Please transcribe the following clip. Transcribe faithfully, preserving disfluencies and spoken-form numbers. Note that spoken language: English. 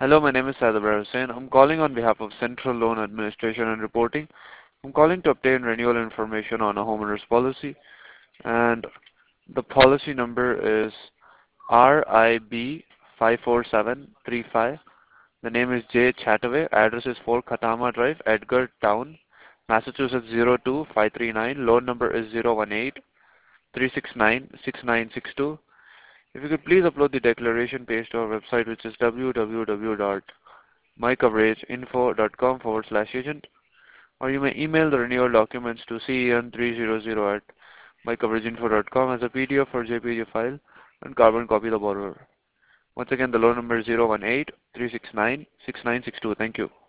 Hello, my name is Saad Abrar Hussain. I'm calling on behalf of Central Loan Administration and Reporting. I'm calling to obtain renewal information on a homeowner's policy, and the policy number is R I B five four seven three five. The name is J. Chataway. Address is four Katama Drive, Edgar Town, Massachusetts zero two five three nine. Loan number is zero one eight three six nine six nine six two. If you could please upload the declaration page to our website, which is w w w dot mycoverageinfo.com forward slash agent, or you may email the renewal documents to C E N three hundred at mycoverageinfo dot com as a P D F or J P G file and carbon copy the borrower. Once again, the loan number is zero one eight three six nine six nine six two. Thank you.